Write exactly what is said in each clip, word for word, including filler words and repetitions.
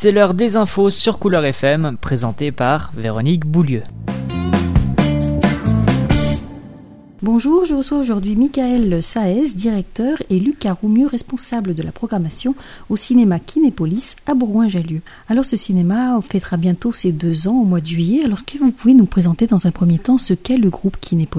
C'est l'heure des infos sur Couleur F M, présentée par Véronique Boulieu. Bonjour, je reçois aujourd'hui Michael Saez, directeur, et Lucas Roumieux, responsable de la programmation au cinéma Kinépolis à Bourgoin-Jallieu. Alors ce cinéma fêtera bientôt ses deux ans au mois de juillet. Alors est-ce que vous pouvez nous présenter dans un premier temps ce qu'est le groupe Kinépolis ?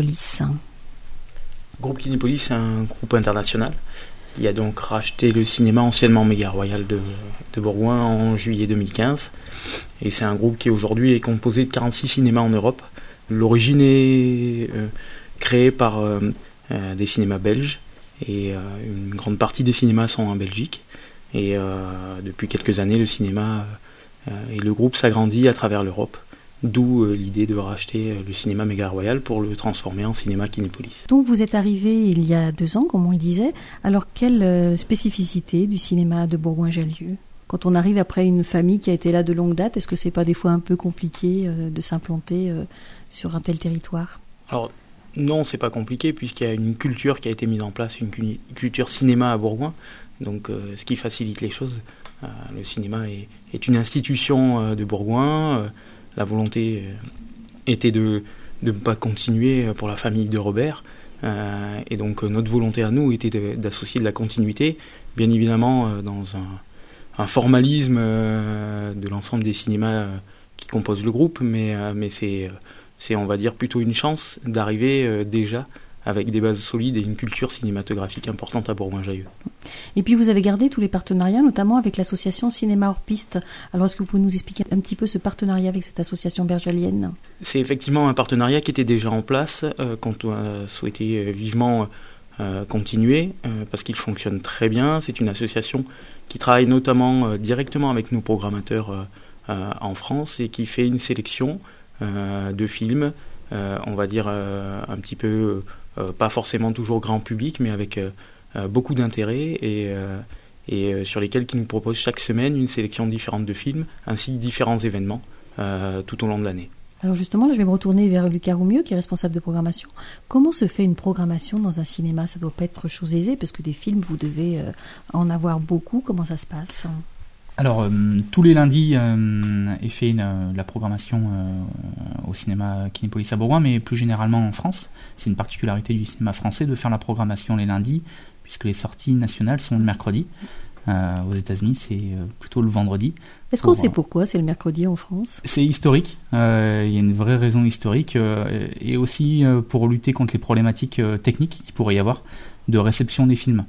Le groupe Kinépolis, c'est un groupe international. Il a donc racheté le cinéma anciennement Méga Royal de, de Bourgoin en juillet deux mille quinze. Et c'est un groupe qui aujourd'hui est composé de quarante-six cinémas en Europe. L'origine est euh, créée par euh, euh, des cinémas belges. Et euh, une grande partie des cinémas sont en Belgique. Et euh, depuis quelques années, le cinéma euh, et le groupe s'agrandit à travers l'Europe. D'où euh, l'idée de racheter euh, le cinéma Méga Royal pour le transformer en cinéma Kinépolis. Donc vous êtes arrivé il y a deux ans, comme on le disait. Alors quelle euh, spécificité du cinéma de Bourgoin-Jallieu ? Quand on arrive après une famille qui a été là de longue date, est-ce que c'est pas des fois un peu compliqué euh, de s'implanter euh, sur un tel territoire ? Alors non, c'est pas compliqué puisqu'il y a une culture qui a été mise en place, une culture cinéma à Bourgoin. Donc euh, ce qui facilite les choses. Euh, le cinéma est, est une institution euh, de Bourgoin. Euh, La volonté était de ne pas continuer pour la famille de Robert. Euh, et donc notre volonté à nous était de, d'associer de la continuité, bien évidemment euh, dans un, un formalisme euh, de l'ensemble des cinémas euh, qui composent le groupe, mais, euh, mais c'est, c'est, on va dire, plutôt une chance d'arriver euh, déjà avec des bases solides et une culture cinématographique importante à Bourgoin-Jallieu. Et puis vous avez gardé tous les partenariats, notamment avec l'association Cinéma Hors Piste. Alors est-ce que vous pouvez nous expliquer un petit peu ce partenariat avec cette association bergalienne ? C'est effectivement un partenariat qui était déjà en place, euh, qu'on a souhaité euh, vivement euh, continuer, euh, parce qu'il fonctionne très bien. C'est une association qui travaille notamment euh, directement avec nos programmateurs euh, euh, en France et qui fait une sélection euh, de films, euh, on va dire euh, un petit peu... Euh, pas forcément toujours grand public, mais avec euh, euh, beaucoup d'intérêt et, euh, et euh, sur lesquels ils nous proposent chaque semaine une sélection différente de films, ainsi que différents événements euh, tout au long de l'année. Alors justement, là, je vais me retourner vers Lucas Roumieux, qui est responsable de programmation. Comment se fait une programmation dans un cinéma ? Ça ne doit pas être chose aisée, parce que des films, vous devez euh, en avoir beaucoup. Comment ça se passe ? Alors, euh, tous les lundis euh, est fait une, euh, la programmation euh, au cinéma Kinépolis à Bourgoin, mais plus généralement en France. C'est une particularité du cinéma français de faire la programmation les lundis, puisque les sorties nationales sont le mercredi. Euh, aux États-Unis, c'est euh, plutôt le vendredi. Est-ce qu'on pour, sait pourquoi c'est le mercredi en France ? C'est historique. Euh, il y a une vraie raison historique, euh, et aussi euh, pour lutter contre les problématiques euh, techniques qu'il pourrait y avoir de réception des films.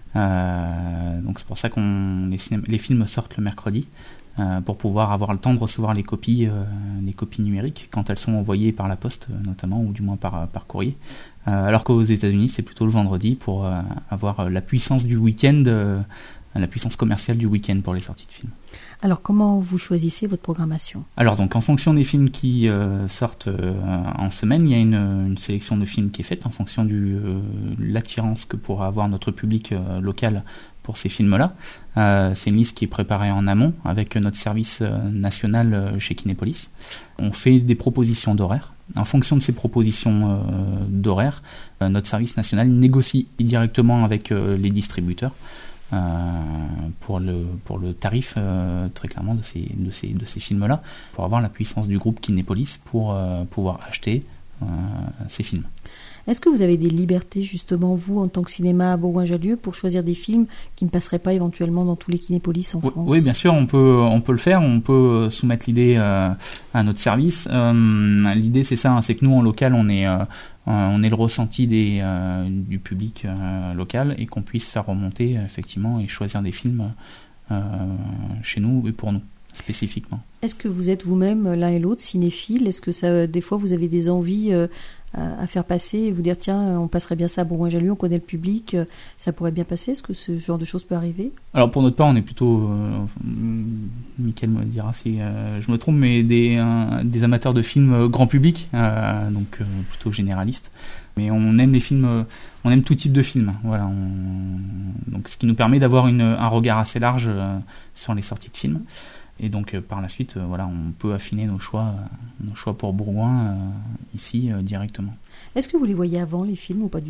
Euh, donc c'est pour ça que les, cinéma, les films sortent le mercredi euh, pour pouvoir avoir le temps de recevoir les copies, euh, les copies numériques quand elles sont envoyées par la poste euh, notamment, ou du moins par, par courrier. Euh, alors qu'aux États-Unis c'est plutôt le vendredi pour euh, avoir la puissance du week-end, euh, la puissance commerciale du week-end pour les sorties de films. Alors comment vous choisissez votre programmation ? Alors donc en fonction des films qui euh, sortent euh, en semaine, il y a une, une sélection de films qui est faite en fonction de euh, l'attirance que pourra avoir notre public euh, local pour ces films-là. Euh, c'est une liste qui est préparée en amont avec notre service euh, national euh, chez Kinépolis. On fait des propositions d'horaires. En fonction de ces propositions euh, d'horaires, euh, notre service national négocie directement avec euh, les distributeurs Euh, pour le pour le tarif euh, très clairement de ces de ces de ces films là, pour avoir la puissance du groupe Kinépolis pour euh, pouvoir acheter euh, ces films. Est-ce que vous avez des libertés justement vous en tant que cinéma à Bourgoin-Jallieu pour choisir des films qui ne passeraient pas éventuellement dans tous les Kinépolis en oui, France ? Oui, bien sûr, on peut on peut le faire, on peut soumettre l'idée euh, à notre service. Euh, l'idée c'est ça, hein, c'est que nous en local on est euh, on est le ressenti des, euh, du public euh, local et qu'on puisse faire remonter effectivement et choisir des films euh, chez nous et pour nous spécifiquement. Est-ce que vous êtes vous-même l'un et l'autre cinéphile ? Est-ce que ça, des fois vous avez des envies euh, à faire passer et vous dire tiens on passerait bien ça à Bourgoin-Jallieu, on connaît le public, ça pourrait bien passer ? Est-ce que ce genre de choses peut arriver ? Alors pour notre part on est plutôt, euh, Mickaël me dira si euh, je me trompe, mais des, euh, des amateurs de films grand public, euh, donc euh, plutôt généralistes. Mais on aime les films, euh, on aime tout type de films. Voilà, on, donc ce qui nous permet d'avoir une, un regard assez large euh, sur les sorties de films. Et donc euh, par la suite, euh, voilà, on peut affiner nos choix, euh, nos choix pour Bourgoin euh, ici euh, directement. Est-ce que vous les voyez avant les films ou pas du tout ?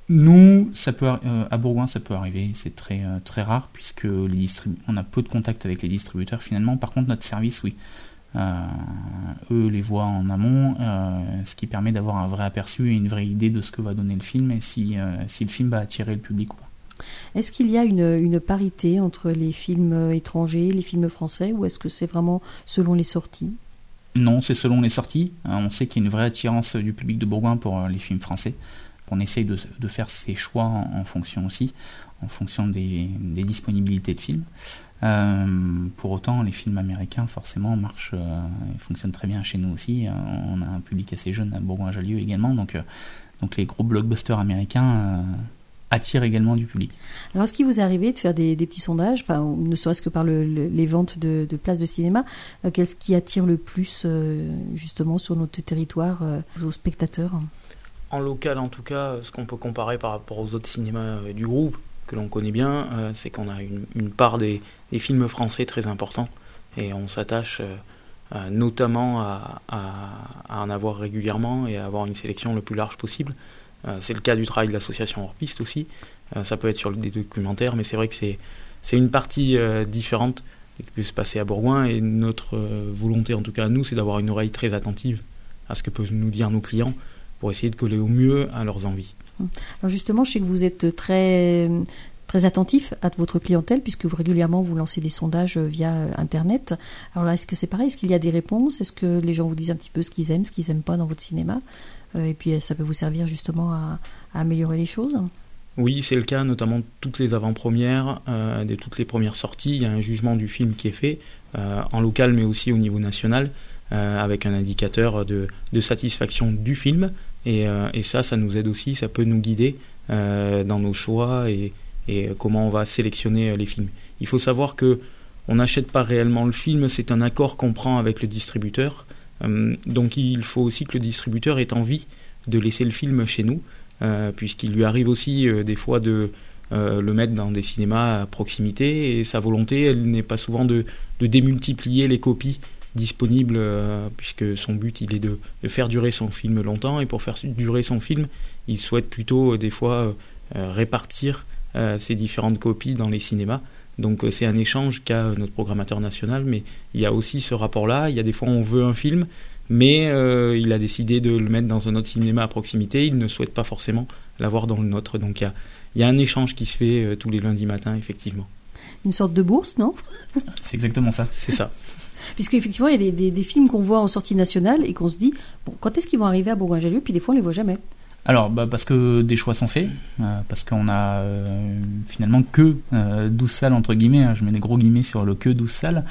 Nous, ça peut, euh, à Bourgoin, ça peut arriver, c'est très, euh, très rare, puisque les distribu- on a peu de contact avec les distributeurs finalement. Par contre, notre service, oui. Euh, eux les voient en amont, euh, ce qui permet d'avoir un vrai aperçu et une vraie idée de ce que va donner le film et si, euh, si le film va attirer le public ou pas. Est-ce qu'il y a une, une parité entre les films étrangers, les films français, ou est-ce que c'est vraiment selon les sorties ? Non, c'est selon les sorties. On sait qu'il y a une vraie attirance du public de Bourgoin pour les films français. On essaye de, de faire ses choix en, en fonction aussi, en fonction des, des disponibilités de films. Euh, pour autant, les films américains, forcément, marchent, euh, fonctionnent très bien chez nous aussi. Euh, on a un public assez jeune à Bourgoin-Jallieu également, donc, euh, donc les gros blockbusters américains euh, attirent également du public. Alors, est-ce qu'il vous est arrivé de faire des, des petits sondages, enfin, ne serait-ce que par le, le, les ventes de, de places de cinéma, euh, qu'est-ce qui attire le plus, euh, justement, sur notre territoire, euh, aux spectateurs ? En local, en tout cas, ce qu'on peut comparer par rapport aux autres cinémas du groupe, que l'on connaît bien, euh, c'est qu'on a une, une part des, des films français très importants et on s'attache euh, euh, notamment à, à, à en avoir régulièrement et à avoir une sélection le plus large possible. Euh, c'est le cas du travail de l'association Hors Piste aussi. Euh, ça peut être sur des documentaires, mais c'est vrai que c'est, c'est une partie euh, différente qui peut se passer à Bourgoin et notre euh, volonté, en tout cas à nous, c'est d'avoir une oreille très attentive à ce que peuvent nous dire nos clients pour essayer de coller au mieux à leurs envies. Alors justement, je sais que vous êtes très, très attentif à votre clientèle puisque vous, régulièrement vous lancez des sondages via Internet. Alors là, est-ce que c'est pareil ? Est-ce qu'il y a des réponses ? Est-ce que les gens vous disent un petit peu ce qu'ils aiment, ce qu'ils n'aiment pas dans votre cinéma ? euh, Et puis ça peut vous servir justement à, à améliorer les choses ? Oui, c'est le cas, notamment toutes les avant-premières, euh, de toutes les premières sorties. Il y a un jugement du film qui est fait, euh, en local mais aussi au niveau national, euh, avec un indicateur de, de satisfaction du film. Et, euh, et ça, ça nous aide aussi, ça peut nous guider euh, dans nos choix et, et comment on va sélectionner les films. Il faut savoir que on n'achète pas réellement le film, c'est un accord qu'on prend avec le distributeur. Euh, donc il faut aussi que le distributeur ait envie de laisser le film chez nous, euh, puisqu'il lui arrive aussi euh, des fois de euh, le mettre dans des cinémas à proximité, et sa volonté, elle n'est pas souvent de, de démultiplier les copies disponible euh, puisque son but il est de, de faire durer son film longtemps, et pour faire durer son film il souhaite plutôt euh, des fois euh, répartir euh, ces différentes copies dans les cinémas. Donc euh, c'est un échange qu'a notre programmateur national, mais il y a aussi ce rapport là. Il y a des fois on veut un film mais euh, il a décidé de le mettre dans un autre cinéma à proximité, il ne souhaite pas forcément l'avoir dans le nôtre, donc il y a, il y a un échange qui se fait euh, tous les lundis matins effectivement. Une sorte de bourse, non ? C'est exactement ça. C'est ça. Puisqu'effectivement, il y a des, des, des films qu'on voit en sortie nationale et qu'on se dit, bon, quand est-ce qu'ils vont arriver à Bourgoin-Jallieu ? Puis des fois, on ne les voit jamais. Alors, bah, parce que des choix sont faits, euh, parce qu'on a euh, finalement que euh, douze salles, entre guillemets, hein, je mets des gros guillemets sur le que douze salles,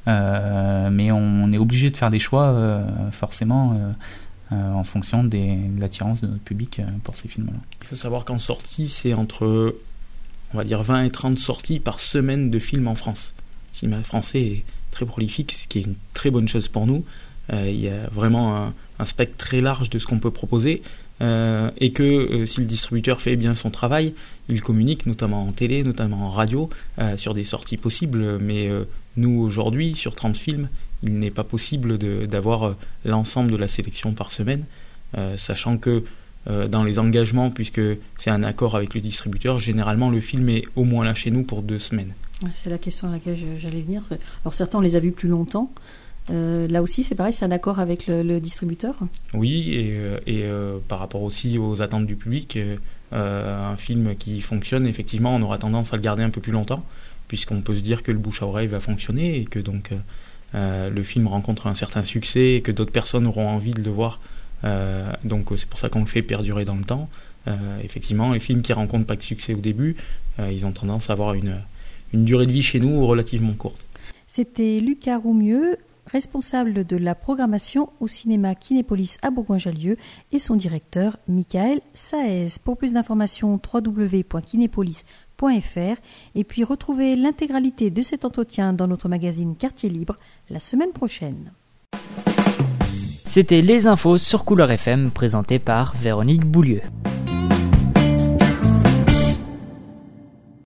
euh, mais on est obligé de faire des choix, euh, forcément, euh, euh, en fonction des, de l'attirance de notre public euh, pour ces films-là. Il faut savoir qu'en sortie, c'est entre, on va dire, vingt et trente sorties par semaine de films en France. Le cinéma français est très prolifique, ce qui est une très bonne chose pour nous. Euh, il y a vraiment un, un spectre très large de ce qu'on peut proposer, euh, et que euh, si le distributeur fait bien son travail, il communique notamment en télé, notamment en radio, euh, sur des sorties possibles, mais euh, nous aujourd'hui, sur trente films, il n'est pas possible de, d'avoir euh, l'ensemble de la sélection par semaine, euh, sachant que euh, dans les engagements, puisque c'est un accord avec le distributeur, généralement le film est au moins là chez nous pour deux semaines. C'est la question à laquelle j'allais venir. Alors certains, on les a vus plus longtemps. Euh, là aussi, c'est pareil, c'est un accord avec le, le distributeur ? Oui, et, et euh, par rapport aussi aux attentes du public, euh, un film qui fonctionne, effectivement, on aura tendance à le garder un peu plus longtemps, puisqu'on peut se dire que le bouche à oreille va fonctionner et que donc euh, le film rencontre un certain succès et que d'autres personnes auront envie de le voir. Euh, donc c'est pour ça qu'on le fait perdurer dans le temps. Euh, effectivement, les films qui rencontrent pas de succès au début, euh, ils ont tendance à avoir une une durée de vie chez nous relativement courte. C'était Lucas Roumieux, responsable de la programmation au cinéma Kinépolis à Bourgoin-Jallieu, et son directeur Michael Saez. Pour plus d'informations, w w w point kinépolis point f r, et puis retrouvez l'intégralité de cet entretien dans notre magazine Quartier Libre la semaine prochaine. C'était les infos sur Couleur F M, présentées par Véronique Boulieu.